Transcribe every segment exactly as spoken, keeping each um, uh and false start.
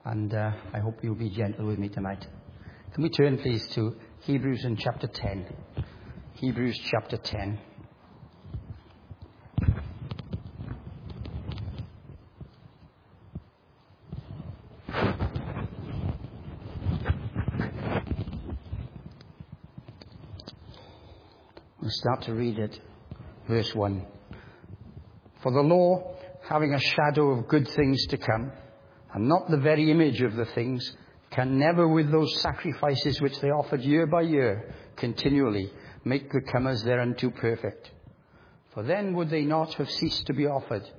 and uh, I hope you'll be gentle with me tonight. Can we turn, please, to Hebrews in chapter ten? Hebrews chapter ten. We'll start to read it. Verse one. For the law, having a shadow of good things to come, and not the very image of the things, can never with those sacrifices which they offered year by year continually make the comers thereunto perfect. For then would they not have ceased to be offered,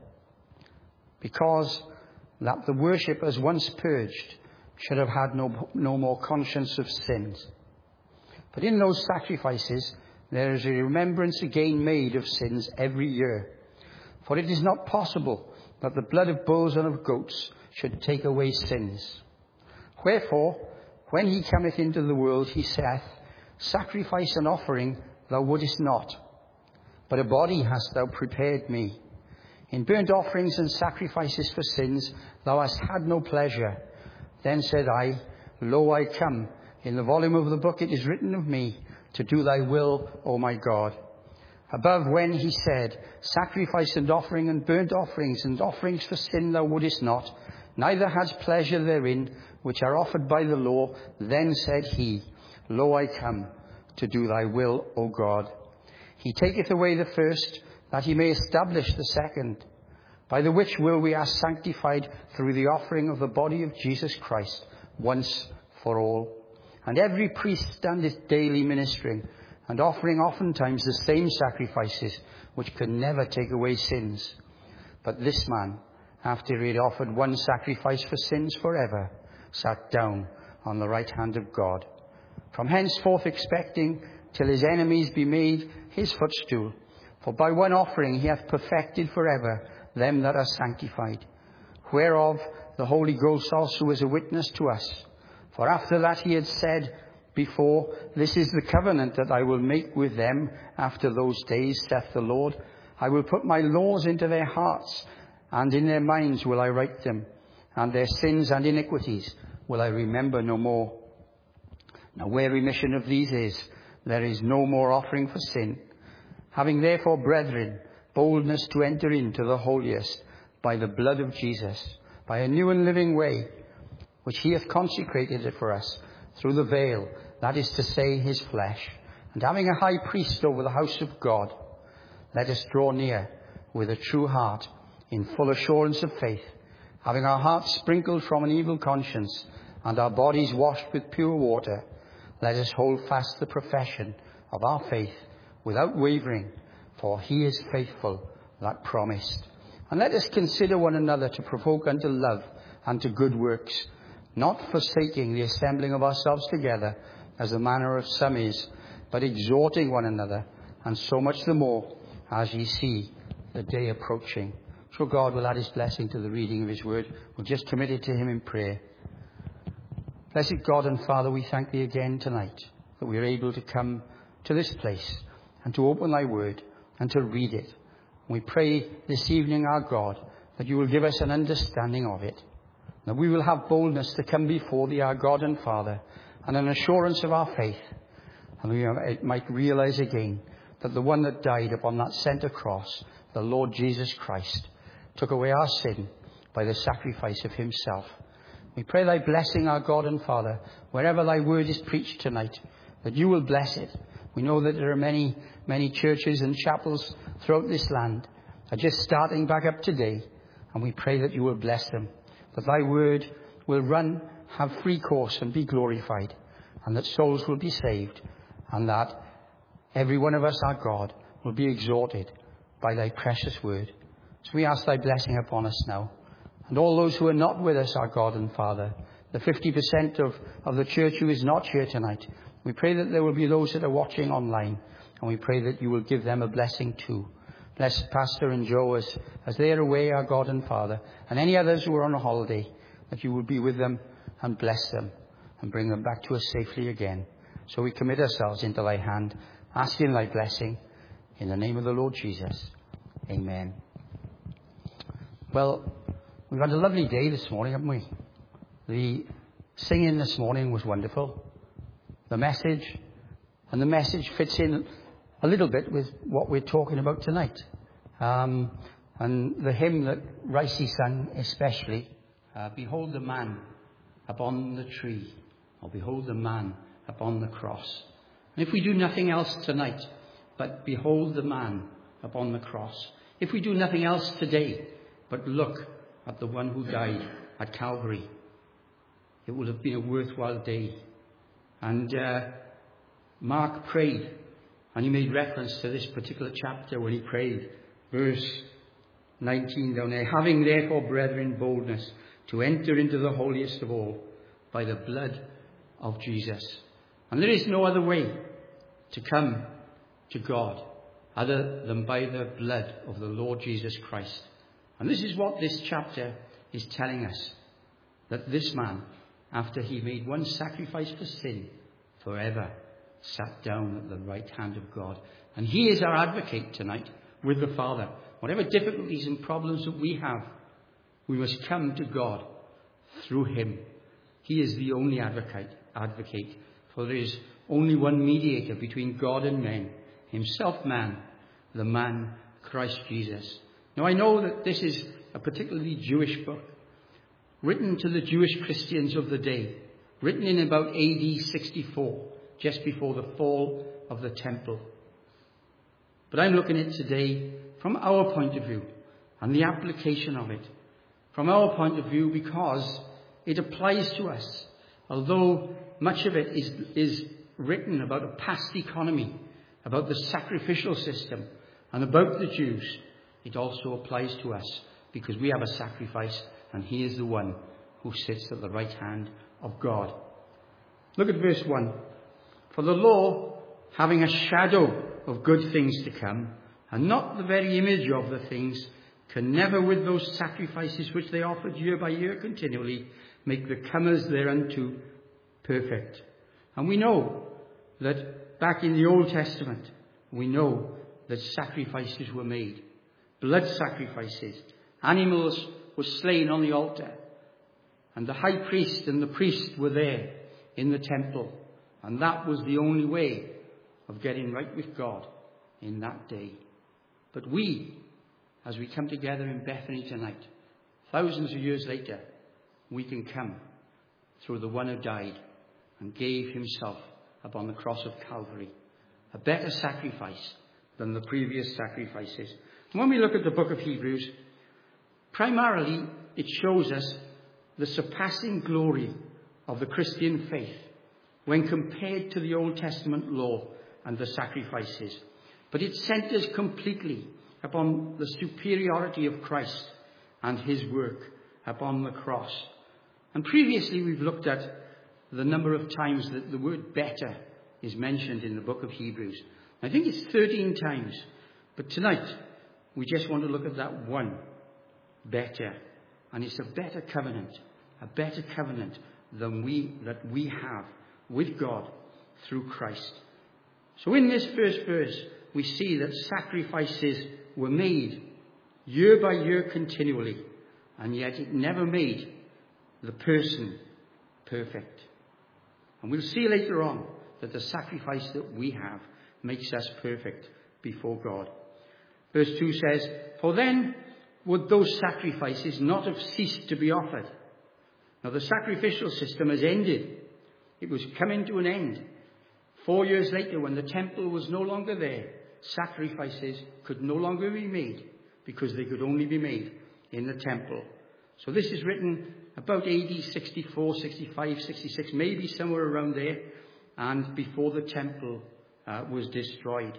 because that the worshippers once purged should have had no, no more conscience of sins. But in those sacrifices there is a remembrance again made of sins every year. For it is not possible that the blood of bulls and of goats should take away sins. Wherefore, when he cometh into the world, he saith, Sacrifice and offering thou wouldest not, but a body hast thou prepared me. In burnt offerings and sacrifices for sins thou hast had no pleasure. Then said I, Lo, I come. In the volume of the book it is written of me, to do thy will, O my God. Above when he said, Sacrifice and offering and burnt offerings and offerings for sin thou wouldest not, neither hadst pleasure therein, which are offered by the law. Then said he, Lo, I come, to do thy will, O God. He taketh away the first, that he may establish the second. By the which will we are sanctified through the offering of the body of Jesus Christ, once for all. And every priest standeth daily ministering, and offering oftentimes the same sacrifices, which can never take away sins. But this man, after he had offered one sacrifice for sins forever, sat down on the right hand of God, from henceforth expecting till his enemies be made his footstool. For by one offering he hath perfected forever them that are sanctified, whereof the Holy Ghost also is a witness to us. For after that he had said before, This is the covenant that I will make with them after those days, saith the Lord. I will put my laws into their hearts, and in their minds will I write them, and their sins and iniquities will I remember no more. Now where remission of these is, there is no more offering for sin. Having therefore, brethren, boldness to enter into the holiest by the blood of Jesus, by a new and living way, which he hath consecrated it for us through the veil, that is to say, his flesh. And having a high priest over the house of God, let us draw near with a true heart, in full assurance of faith, having our hearts sprinkled from an evil conscience, and our bodies washed with pure water. Let us hold fast the profession of our faith without wavering, for he is faithful that promised. And let us consider one another to provoke unto love and to good works, not forsaking the assembling of ourselves together, as the manner of some is, but exhorting one another, and so much the more as ye see the day approaching. So God will add his blessing to the reading of his word. We'll just commit it to him in prayer. Blessed God and Father, we thank thee again tonight that we are able to come to this place and to open thy word and to read it. We pray this evening, our God, that you will give us an understanding of it, that we will have boldness to come before thee, our God and Father, and an assurance of our faith, and we might realize again that the one that died upon that center cross, the Lord Jesus Christ, took away our sin by the sacrifice of himself. We pray thy blessing, our God and Father, wherever thy word is preached tonight, that you will bless it. We know that there are many, many churches and chapels throughout this land are just starting back up today, and we pray that you will bless them, that thy word will run, have free course, and be glorified, and that souls will be saved, and that every one of us, our God, will be exhorted by thy precious word. So we ask thy blessing upon us now. And all those who are not with us, our God and Father, the fifty percent of, of the church who is not here tonight, we pray that there will be those that are watching online, and we pray that you will give them a blessing too. Bless Pastor and Joe as, as they are away, our God and Father, and any others who are on a holiday, that you will be with them and bless them and bring them back to us safely again. So we commit ourselves into thy hand, asking thy blessing in the name of the Lord Jesus. Amen. Well, we've had a lovely day this morning, haven't we? The singing this morning was wonderful. The message, and the message fits in a little bit with what we're talking about tonight. Um, and the hymn that Ricey sang especially, uh, Behold the man upon the tree, or behold the man upon the cross. And if we do nothing else tonight but behold the man upon the cross, if we do nothing else today but look at the one who died at Calvary, it will have been a worthwhile day. And uh, Mark prayed, and he made reference to this particular chapter when he prayed. Verse nineteen down there, having therefore, brethren, boldness to enter into the holiest of all by the blood of Jesus. And there is no other way to come to God other than by the blood of the Lord Jesus Christ. And this is what this chapter is telling us, that this man, after he made one sacrifice for sin, forever sat down at the right hand of God. And he is our advocate tonight with the Father. Whatever difficulties and problems that we have, we must come to God through him. He is the only advocate, advocate, for there is only one mediator between God and men, himself man, the man Christ Jesus. Now I know that this is a particularly Jewish book, written to the Jewish Christians of the day, written in about A D sixty-four, just before the fall of the temple. But I'm looking at it today from our point of view and the application of it. From our point of view, because it applies to us. Although much of it is, is written about a past economy, about the sacrificial system, and about the Jews, it also applies to us because we have a sacrifice, and he is the one who sits at the right hand of God. Look at verse one. For the law, having a shadow of good things to come, and not the very image of the things, can never with those sacrifices which they offered year by year continually make the comers thereunto perfect. And we know that back in the Old Testament, we know that sacrifices were made. Blood sacrifices. Animals were slain on the altar. And the high priest and the priest were there in the temple. And that was the only way of getting right with God in that day. But we, as we come together in Bethany tonight, thousands of years later, we can come through the one who died and gave himself upon the cross of Calvary, a better sacrifice than the previous sacrifices. And when we look at the book of Hebrews, primarily it shows us the surpassing glory of the Christian faith when compared to the Old Testament law and the sacrifices. But it centers completely upon the superiority of Christ and his work upon the cross. And previously we've looked at the number of times that the word better is mentioned in the book of Hebrews. I think it's thirteen times. But tonight we just want to look at that one, better. And it's a better covenant, a better covenant than we that we have with God through Christ. So in this first verse, we see that sacrifices were made year by year continually, and yet it never made the person perfect. And we'll see later on that the sacrifice that we have makes us perfect before God. Verse two says, for then would those sacrifices not have ceased to be offered. Now the sacrificial system has ended. It was coming to an end. Four years later, when the temple was no longer there, sacrifices could no longer be made because they could only be made in the temple. So this is written about A D sixty-four, sixty-five, sixty-six, maybe somewhere around there, and before the temple uh, was destroyed.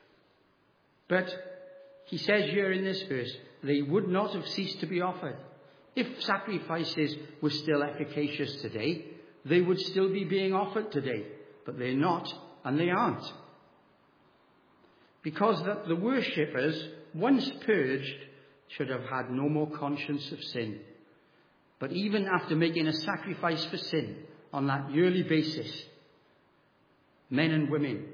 But he says here in this verse, they would not have ceased to be offered. If sacrifices were still efficacious today, they would still be being offered today. But they're not, and they aren't. Because that the worshippers, once purged, should have had no more conscience of sin. But even after making a sacrifice for sin on that yearly basis, men and women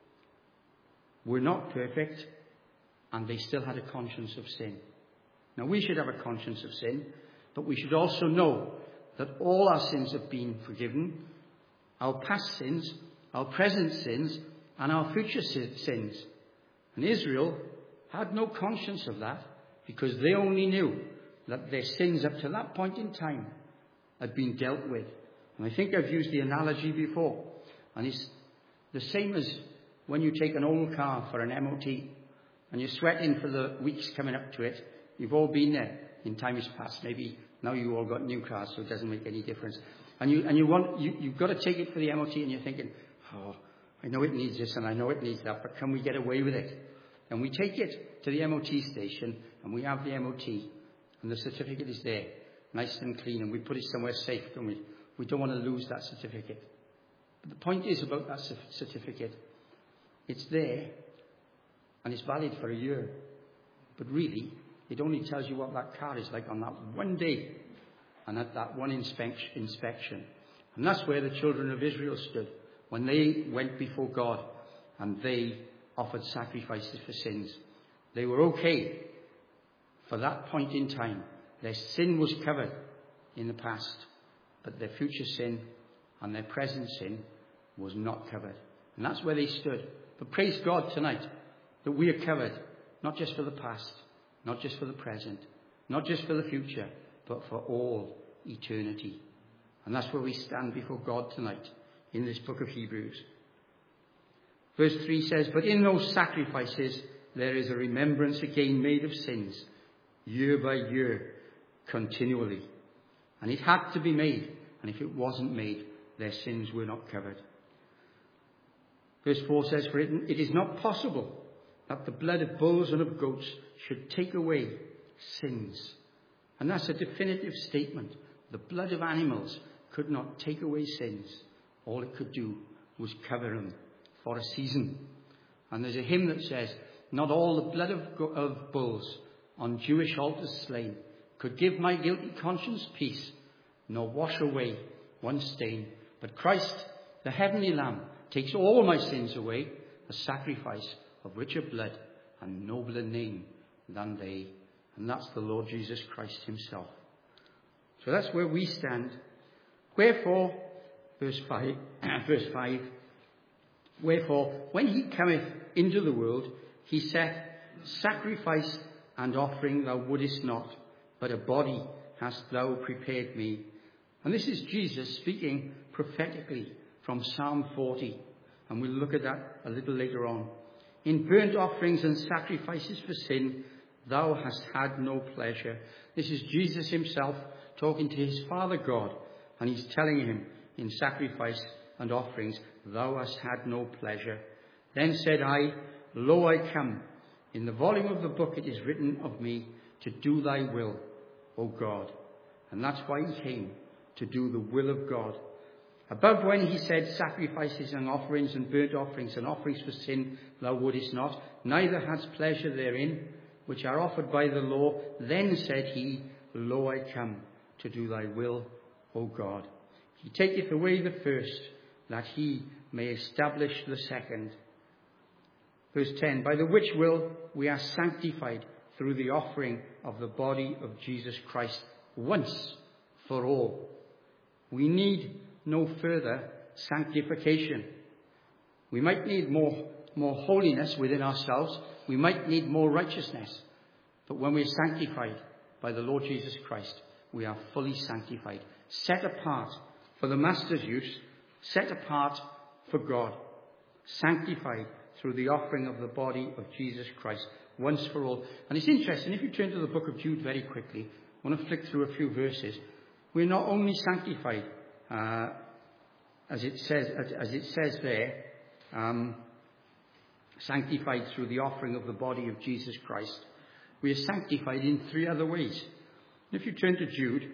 were not perfect, and they still had a conscience of sin. Now we should have a conscience of sin, but we should also know that all our sins have been forgiven, our past sins, our present sins, and our future sins. And Israel had no conscience of that, because they only knew that their sins up to that point in time had been dealt with. And I think I've used the analogy before, and it's the same as when you take an old car for an M O T and you're sweating for the weeks coming up to it. You've all been there in times past. Maybe now you all got new cars, so it doesn't make any difference. And you and you want you, you've got to take it for the M O T, and you're thinking, oh, I know it needs this and I know it needs that, but can we get away with it? And we take it to the M O T station, and we have the M O T, and the certificate is there, nice and clean, and we put it somewhere safe, don't we? We don't want to lose that certificate. But the point is about that certificate, it's there, and it's valid for a year. But really, it only tells you what that car is like on that one day, and at that one inspection. And that's where the children of Israel stood when they went before God and they offered sacrifices for sins. They were okay for that point in time. Their sin was covered in the past, but their future sin and their present sin was not covered. And that's where they stood. But praise God tonight that we are covered, not just for the past, not just for the present, not just for the future, but for all eternity. And that's where we stand before God tonight in this book of Hebrews. Verse three says, but in those sacrifices there is a remembrance again made of sins, year by year, continually. And it had to be made, and if it wasn't made, their sins were not covered. Verse four says, for it, it is not possible that the blood of bulls and of goats should take away sins. And that's a definitive statement. The blood of animals could not take away sins. All it could do was cover them for a season. And there's a hymn that says, not all the blood of, go- of bulls on Jewish altars slain could give my guilty conscience peace, nor wash away one stain. But Christ, the heavenly Lamb, takes all my sins away, a sacrifice of richer blood and nobler name than they. And that's the Lord Jesus Christ himself. So that's where we stand. Wherefore, verse five, verse five, wherefore, when he cometh into the world, he saith, sacrifice and offering thou wouldest not, but a body hast thou prepared me. And this is Jesus speaking prophetically from Psalm forty. And we'll look at that a little later on. In burnt offerings and sacrifices for sin, thou hast had no pleasure. This is Jesus himself talking to his Father God. And he's telling him, in sacrifice and offerings, thou hast had no pleasure. Then said I, lo, I come. In the volume of the book it is written of me, to do thy will, O God. And that's why he came, to do the will of God. Above when he said, sacrifices and offerings and burnt offerings and offerings for sin thou wouldest not, neither hadst pleasure therein, which are offered by the law. Then said he, lo, I come, to do thy will, O God. He taketh away the first, that he may establish the second. Verse ten, by the which will we are sanctified through the offering of the body of Jesus Christ once for all. We need no further sanctification. We might need more, more holiness within ourselves. We might need more righteousness. But when we are sanctified by the Lord Jesus Christ, we are fully sanctified, set apart for the Master's use, set apart for God, sanctified through the offering of the body of Jesus Christ once for all. And it's interesting, if you turn to the book of Jude very quickly, I want to flick through a few verses. We're not only sanctified, uh, as it says, as it says there, um, sanctified through the offering of the body of Jesus Christ. We are sanctified in three other ways. If you turn to Jude,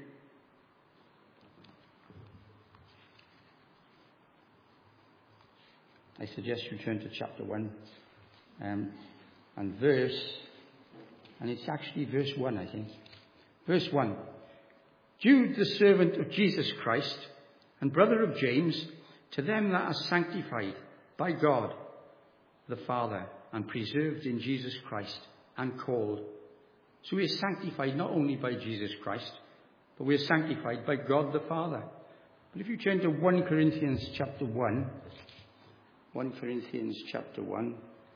I suggest you turn to chapter one um, and verse, and it's actually verse one, I think. Verse one. Jude, the servant of Jesus Christ and brother of James, to them that are sanctified by God the Father and preserved in Jesus Christ and called. So we are sanctified not only by Jesus Christ, but we're sanctified by God the Father. But if you turn to First Corinthians chapter one, First Corinthians chapter one,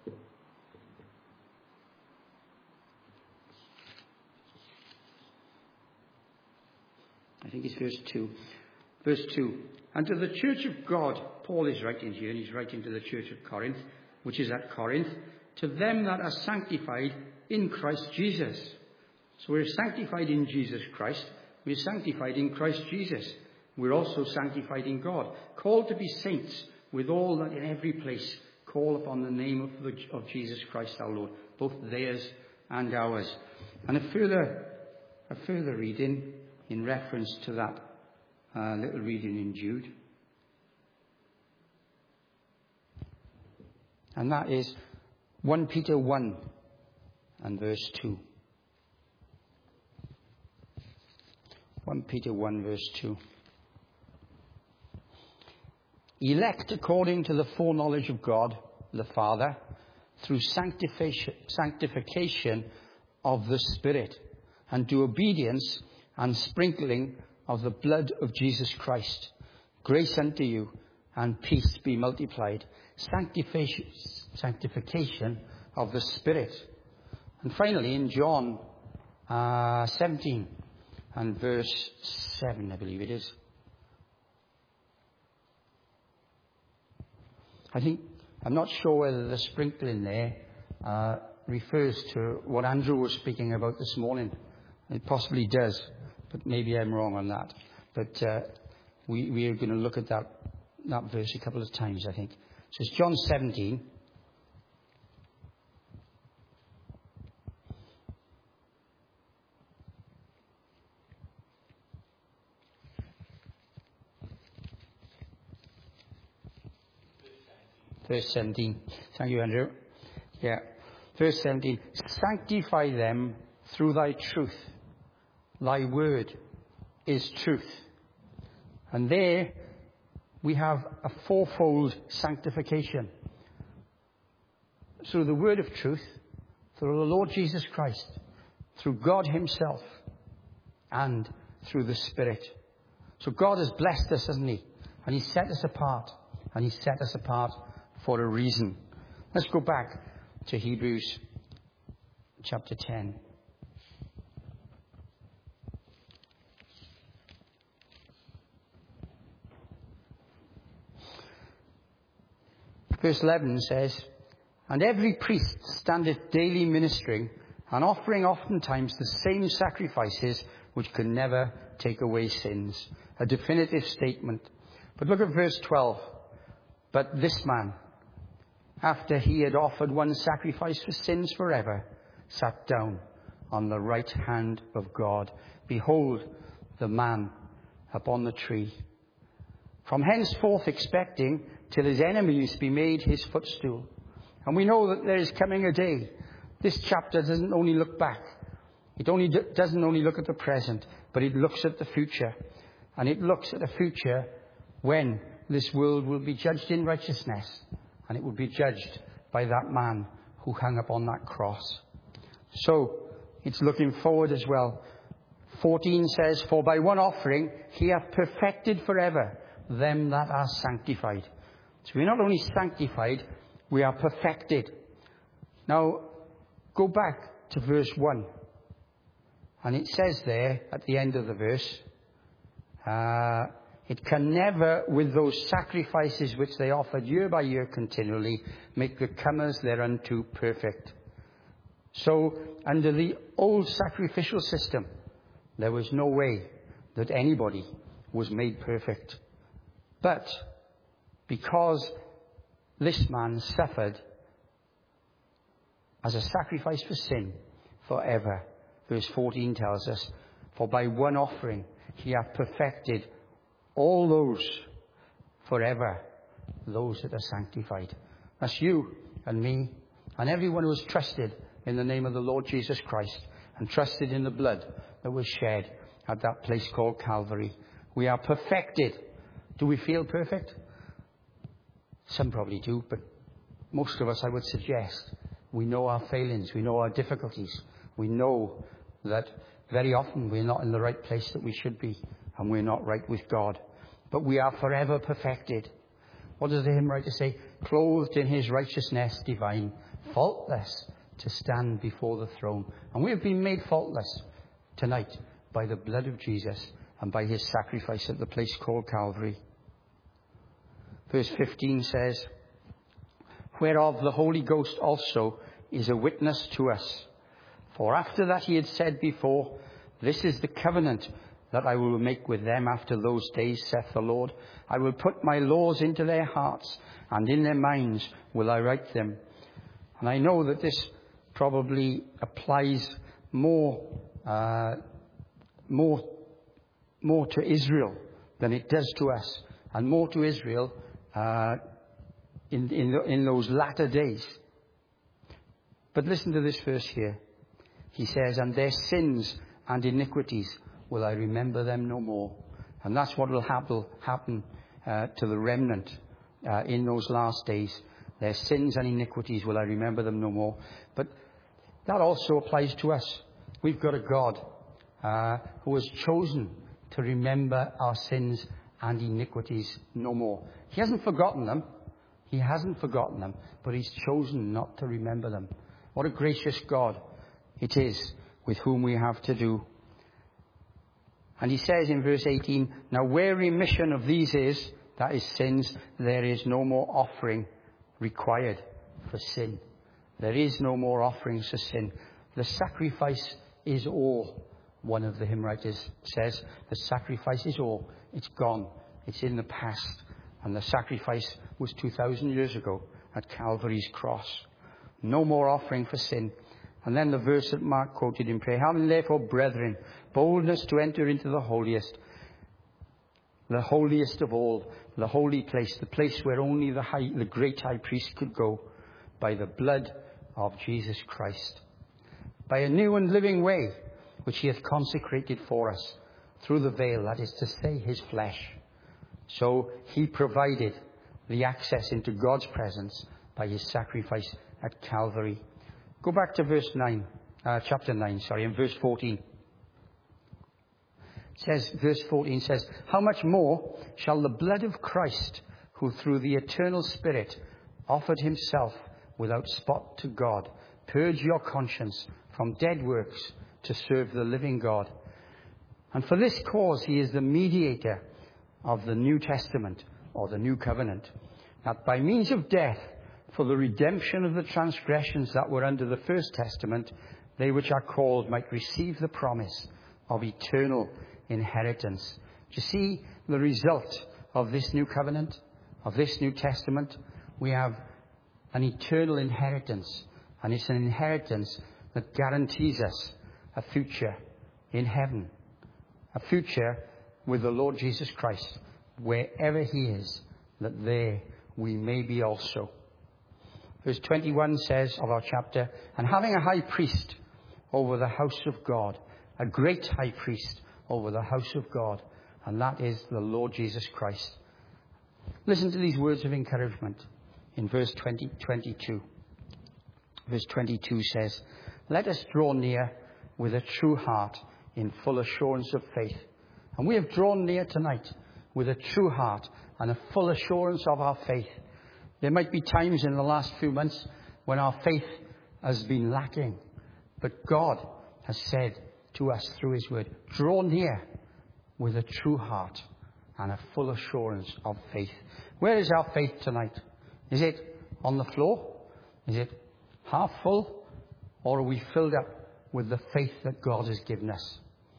I think it's verse two. Verse two. And to the church of God, Paul is writing here, and he's writing to the church of Corinth, which is at Corinth, to them that are sanctified in Christ Jesus. So we're sanctified in Jesus Christ. We're sanctified in Christ Jesus. We're also sanctified in God. Called to be saints, with all that in every place call upon the name of, the, of Jesus Christ our Lord, both theirs and ours. And a further, a further reading in reference to that uh, little reading in Jude. And that is First Peter one and verse two. First Peter one verse two. Elect according to the foreknowledge of God the Father, through sanctification, sanctification of the Spirit, and to obedience and sprinkling of the blood of Jesus Christ. Grace unto you and peace be multiplied. Sanctification, sanctification of the Spirit. And finally in John uh, seventeen and verse seven, I believe it is. I think, I'm not sure whether the sprinkling there uh, refers to what Andrew was speaking about this morning. It possibly does, but maybe I'm wrong on that. But uh, we, we are going to look at that, that verse a couple of times, I think. So it's John seventeen. Verse seventeen. Thank you, Andrew. Yeah. Verse seventeen. Sanctify them through thy truth. Thy word is truth. And there we have a fourfold sanctification. Through the word of truth, through the Lord Jesus Christ, through God himself, and through the Spirit. So God has blessed us, hasn't he? And he set us apart. And he set us apart for a reason. Let's go back to Hebrews chapter ten. Verse eleven says, and every priest standeth daily ministering, and offering oftentimes the same sacrifices which can never take away sins. A definitive statement. But look at verse twelve. But this man, after he had offered one sacrifice for sins forever, sat down on the right hand of God. Behold, the man upon the tree. From henceforth expecting till his enemies be made his footstool. And we know that there is coming a day. This chapter doesn't only look back. It only do, doesn't only look at the present, but it looks at the future. And it looks at a future when this world will be judged in righteousness. And it will be judged by that man who hung upon that cross. So, it's looking forward as well. fourteen says, for by one offering he hath perfected forever them that are sanctified. So we're not only sanctified, we are perfected. Now, go back to verse one. And it says there, at the end of the verse, uh, it can never, with those sacrifices which they offered year by year continually, make the comers thereunto perfect. So, under the old sacrificial system, there was no way that anybody was made perfect. But, because this man suffered as a sacrifice for sin forever, verse fourteen tells us, for by one offering he hath perfected all those forever, those that are sanctified. That's you and me and everyone who has trusted in the name of the Lord Jesus Christ and trusted in the blood that was shed at that place called Calvary. We are perfected. Do we feel perfect? Some probably do, but most of us, I would suggest, we know our failings, we know our difficulties, we know that very often we're not in the right place that we should be, and we're not right with God. But we are forever perfected. What does the hymn writer say? Clothed in his righteousness divine, faultless to stand before the throne. And we have been made faultless tonight by the blood of Jesus and by his sacrifice at the place called Calvary. Verse fifteen says, whereof the Holy Ghost also is a witness to us. For after that he had said before, this is the covenant that I will make with them after those days, saith the Lord. I will put my laws into their hearts, and in their minds will I write them. And I know that this probably applies more, uh, more, more to Israel than it does to us, and more to Israel uh, in in, the, in those latter days. But listen to this verse here. He says, and their sins and iniquities will I remember them no more. And that's what will happen, happen uh, to the remnant uh, in those last days. Their sins and iniquities will I remember them no more. But that also applies to us. We've got a God uh, who has chosen to remember our sins and iniquities no more. He hasn't forgotten them. He hasn't forgotten them, but he's chosen not to remember them. What a gracious God it is with whom we have to do. And he says in verse eighteen, now where remission of these is, that is sins, there is no more offering required for sin. There is no more offerings for sin. The sacrifice is all, one of the hymn writers says. The sacrifice is all. It's gone. It's in the past. And the sacrifice was two thousand years ago at Calvary's cross. No more offering for sin. And then the verse that Mark quoted in prayer, having therefore, brethren, boldness to enter into the holiest, the holiest of all, the holy place, the place where only the, high, the great high priest could go, by the blood of Jesus Christ, by a new and living way, which he hath consecrated for us, through the veil, that is to say, his flesh. So he provided the access into God's presence by his sacrifice at Calvary. Go back to verse nine, uh, chapter nine, sorry, and verse fourteen. It says, verse fourteen says, how much more shall the blood of Christ, who through the eternal Spirit offered himself without spot to God, purge your conscience from dead works to serve the living God. And for this cause he is the mediator of the New Testament, or the New Covenant, that by means of death, for the redemption of the transgressions that were under the First Testament, they which are called might receive the promise of eternal inheritance. Do you see the result of this New Covenant, of this New Testament? We have an eternal inheritance, and it's an inheritance that guarantees us a future in heaven, a future with the Lord Jesus Christ, wherever he is, that there we may be also. Verse twenty-one says of our chapter, and having a high priest over the house of God, a great high priest over the house of God, and that is the Lord Jesus Christ. Listen to these words of encouragement in verse twenty, twenty-two. Verse twenty-two says, let us draw near with a true heart in full assurance of faith. And we have drawn near tonight with a true heart and a full assurance of our faith. There might be times in the last few months when our faith has been lacking. But God has said to us through his word, draw near with a true heart and a full assurance of faith. Where is our faith tonight? Is it on the floor? Is it half full? Or are we filled up with the faith that God has given us?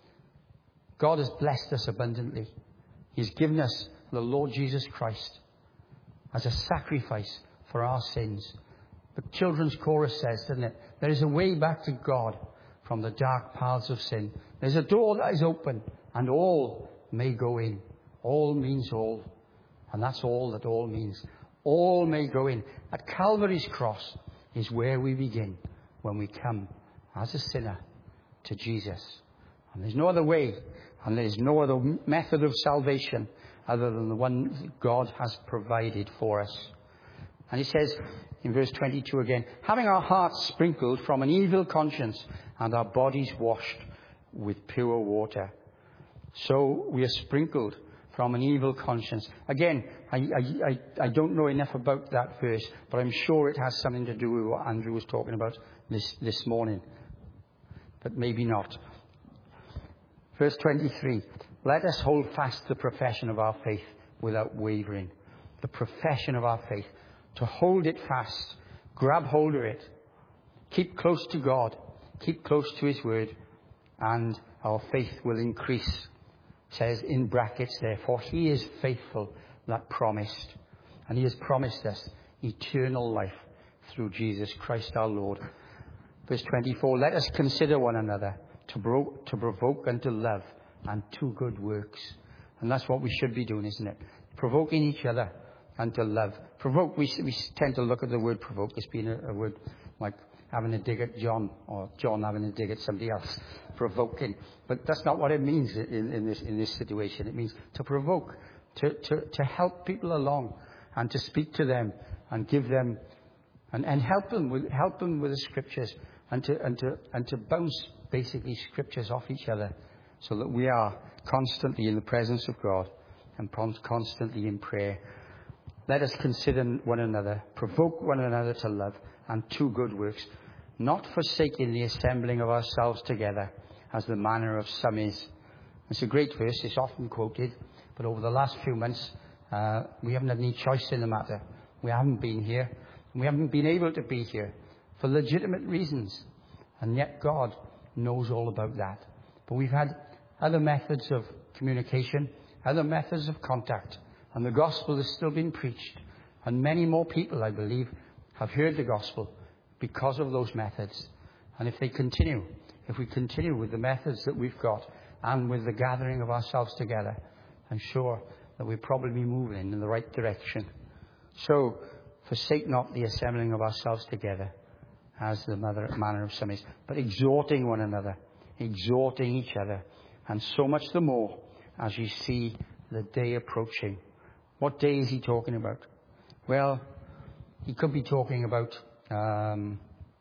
God has blessed us abundantly. He's given us the Lord Jesus Christ as a sacrifice for our sins. The children's chorus says, doesn't it? There is a way back to God from the dark paths of sin. There's a door that is open, and all may go in. All means all. And that's all that all means. All may go in. At Calvary's cross is where we begin when we come as a sinner to Jesus. And there's no other way, and there's no other method of salvation other than the one that God has provided for us. And he says in verse twenty-two again, having our hearts sprinkled from an evil conscience and our bodies washed with pure water. So we are sprinkled from an evil conscience. Again, I, I, I, I don't know enough about that verse, but I'm sure it has something to do with what Andrew was talking about this, this morning. But maybe not. Verse twenty-three. Let us hold fast the profession of our faith without wavering. The profession of our faith. To hold it fast. Grab hold of it. Keep close to God. Keep close to His Word. And our faith will increase. It says in brackets there, for He is faithful that promised. And He has promised us eternal life through Jesus Christ our Lord. Verse twenty-four, let us consider one another to, bro- to provoke unto love and to good works. And that's what we should be doing, isn't it? Provoking each other unto love. Provoke, we, we tend to look at the word provoke as being a, a word like having a dig at John, or John having a dig at somebody else. Provoking. But that's not what it means in, in, this, in this situation. It means to provoke, to, to, to help people along, and to speak to them, and give them, and, and help them with, help them with the scriptures, and to, and to, and to bounce basically scriptures off each other, so that we are constantly in the presence of God, and constantly in prayer. Let us consider one another, provoke one another to love and to good works, not forsaking the assembling of ourselves together, as the manner of some is. It's a great verse, it's often quoted, but over the last few months, uh, we haven't had any choice in the matter. We haven't been here, and we haven't been able to be here for legitimate reasons, and yet God knows all about that. But we've had other methods of communication, other methods of contact, and the gospel has still been preached. And many more people, I believe, have heard the gospel because of those methods. And if they continue, if we continue with the methods that we've got and with the gathering of ourselves together, I'm sure that we'll probably be moving in the right direction. So, forsake not the assembling of ourselves together, as the manner of some is, but exhorting one another, exhorting each other, and so much the more as you see the day approaching. What day is he talking about? Well, he could be talking about um,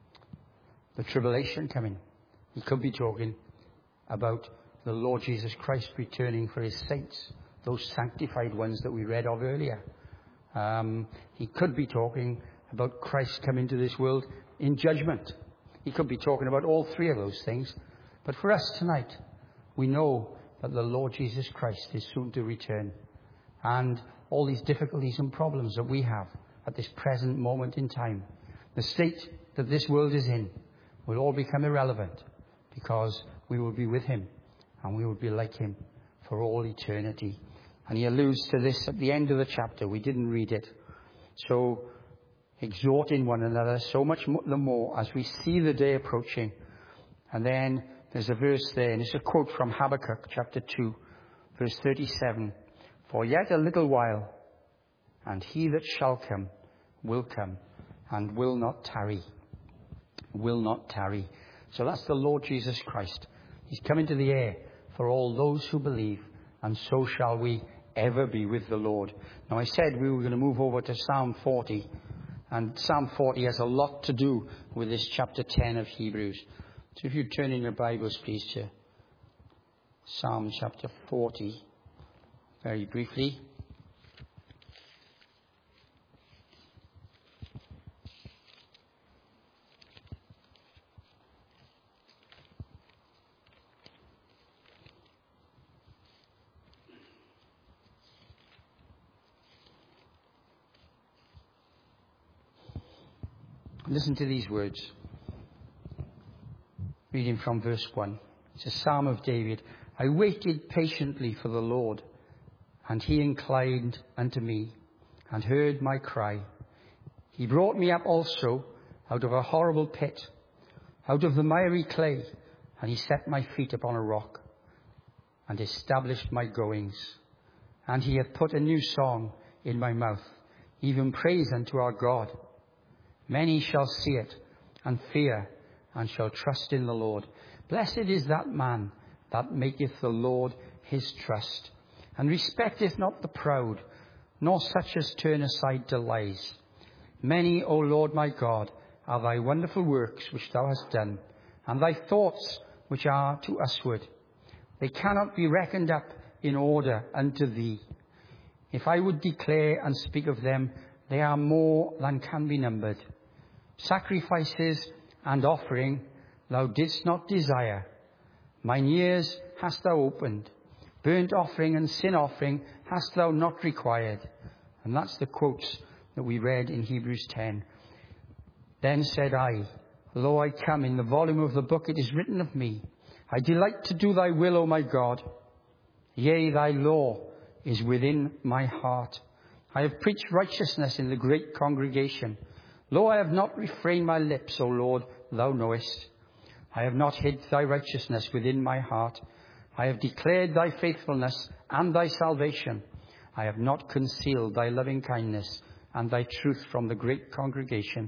the tribulation coming. He could be talking about the Lord Jesus Christ returning for His saints, those sanctified ones that we read of earlier. Um, he could be talking about Christ coming to this world in judgment. He could be talking about all three of those things. But for us tonight, we know that the Lord Jesus Christ is soon to return. And all these difficulties and problems that we have at this present moment in time, the state that this world is in, will all become irrelevant, because we will be with Him and we will be like Him for all eternity. And he alludes to this at the end of the chapter. We didn't read it. So, exhorting one another so much the more as we see the day approaching. And then there's a verse there, and it's a quote from Habakkuk chapter two, verse thirty-seven. For yet a little while, and he that shall come will come, and will not tarry. Will not tarry. So that's the Lord Jesus Christ. He's coming to the air for all those who believe, and so shall we ever be with the Lord. Now, I said we were going to move over to Psalm forty, and Psalm forty has a lot to do with this chapter ten of Hebrews. So if you turn in your Bibles, please, to Psalm chapter forty, very briefly. Listen to these words. Reading from verse one. It's a psalm of David. I waited patiently for the Lord, and He inclined unto me, and heard my cry. He brought me up also out of a horrible pit, out of the miry clay, and He set my feet upon a rock, and established my goings. And He hath put a new song in my mouth, even praise unto our God. Many shall see it, and fear, and shall trust in the Lord. Blessed is that man that maketh the Lord his trust, and respecteth not the proud, nor such as turn aside to lies. Many, O Lord my God, are thy wonderful works which thou hast done, and thy thoughts which are to usward. They cannot be reckoned up in order unto thee. If I would declare and speak of them, they are more than can be numbered. Sacrifices and offering thou didst not desire. Mine ears hast thou opened. Burnt offering and sin offering hast thou not required. And that's the quotes that we read in Hebrews ten. Then said I, Lo, I come, in the volume of the book it is written of me. I delight to do thy will, O my God. Yea, thy law is within my heart. I have preached righteousness in the great congregation. Lo, I have not refrained my lips, O Lord, thou knowest. I have not hid thy righteousness within my heart. I have declared thy faithfulness and thy salvation. I have not concealed thy loving kindness and thy truth from the great congregation.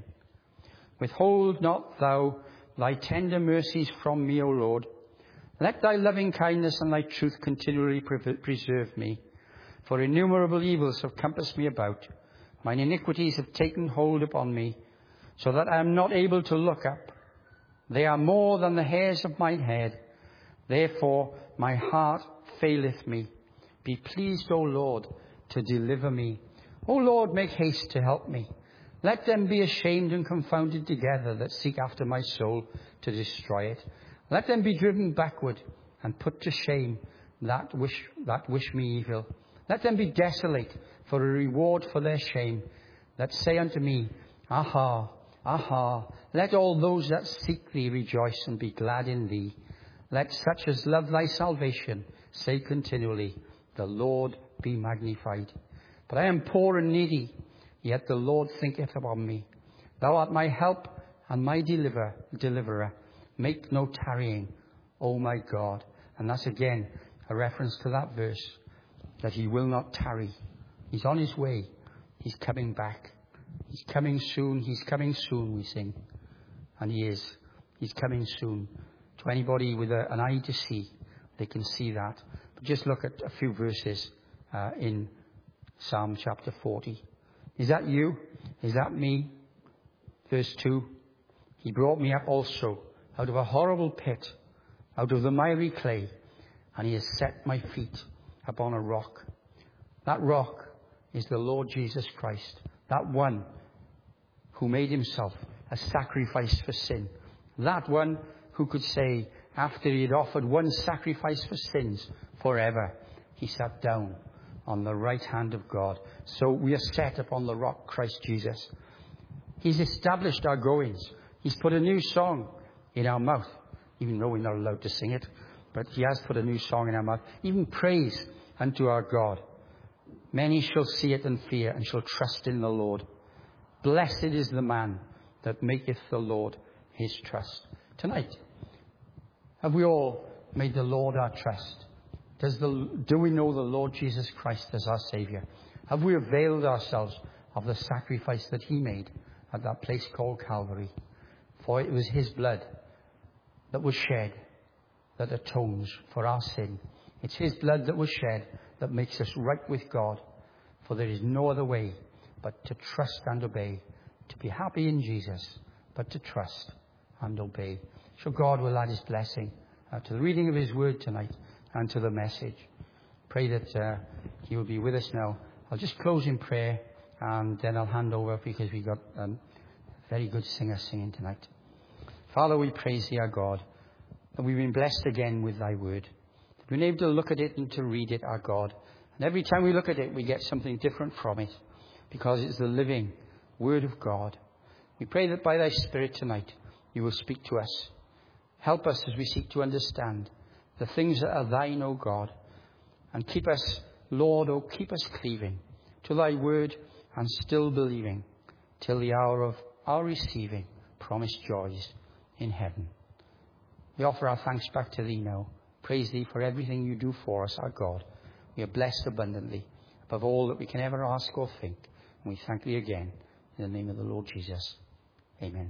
Withhold not thou thy tender mercies from me, O Lord. Let thy loving kindness and thy truth continually preserve me. For innumerable evils have compassed me about. Mine iniquities have taken hold upon me, so that I am not able to look up. They are more than the hairs of mine head. Therefore my heart faileth me. Be pleased, O Lord, to deliver me. O Lord, make haste to help me. Let them be ashamed and confounded together that seek after my soul to destroy it. Let them be driven backward and put to shame that wish, that wish me evil. Let them be desolate for a reward for their shame, that say unto me, Aha, aha. Let all those that seek thee rejoice and be glad in thee. Let such as love thy salvation say continually, The Lord be magnified. But I am poor and needy, yet the Lord thinketh upon me. Thou art my help and my deliverer. deliverer. Make no tarrying, O my God. And that's again a reference to that verse, that he will not tarry. He's on his way. He's coming back. He's coming soon. He's coming soon, we sing. And he is. He's coming soon. To anybody with a, an eye to see, they can see that. But just look at a few verses uh, in Psalm chapter forty. Is that you? Is that me? Verse two. He brought me up also out of a horrible pit, out of the miry clay, and he has set my feet upon a rock. That rock is the Lord Jesus Christ, that one who made himself a sacrifice for sin. That one who could say, after he had offered one sacrifice for sins forever, he sat down on the right hand of God. So we are set upon the rock, Christ Jesus. He's established our goings. He's put a new song in our mouth, even though we're not allowed to sing it. But he has put a new song in our mouth, even praise unto our God. Many shall see it and fear, and shall trust in the Lord. Blessed is the man that maketh the Lord his trust. Tonight, have we all made the Lord our trust? Does the, do we know the Lord Jesus Christ as our Saviour? Have we availed ourselves of the sacrifice that he made at that place called Calvary? For it was his blood that was shed that atones for our sin. It's his blood that was shed that makes us right with God. For there is no other way but to trust and obey, to be happy in Jesus, but to trust and obey. So God will add his blessing uh, to the reading of his word tonight and to the message. Pray that uh, he will be with us now. I'll just close in prayer and then I'll hand over, because we've got um, very good singers singing tonight. Father, we praise thee, our God, that we've been blessed again with thy word. We've been able to look at it and to read it, our God. And every time we look at it, we get something different from it, because it's the living word of God. We pray that by thy Spirit tonight, you will speak to us. Help us as we seek to understand the things that are thine, O God. And keep us, Lord, oh, keep us cleaving to thy word and still believing till the hour of our receiving promised joys in heaven. We offer our thanks back to thee now. Praise thee for everything you do for us, our God. We are blessed abundantly above all that we can ever ask or think. And we thank thee again in the name of the Lord Jesus. Amen.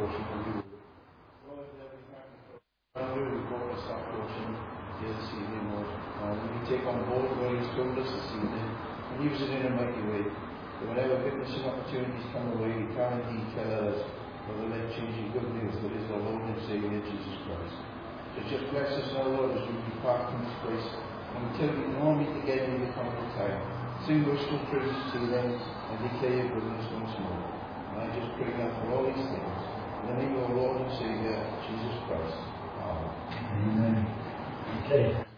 portion from you. Lord, Heavenly Father, we brought us that portion here this evening, Lord. Uh, we take on board what you've told us this evening and use it in a mighty way. So whenever witnessing opportunities come away, we can indeed tell others of the life-changing good news that is our Lord and Saviour, Jesus Christ. So just bless us now, Lord, as we depart from this place. Until we all meet again in the coming time, sing those two praises to them and declare your goodness once more. And I just pray now for all these things. In the name of our Lord and Saviour, Jesus Christ. Amen. Amen. Okay.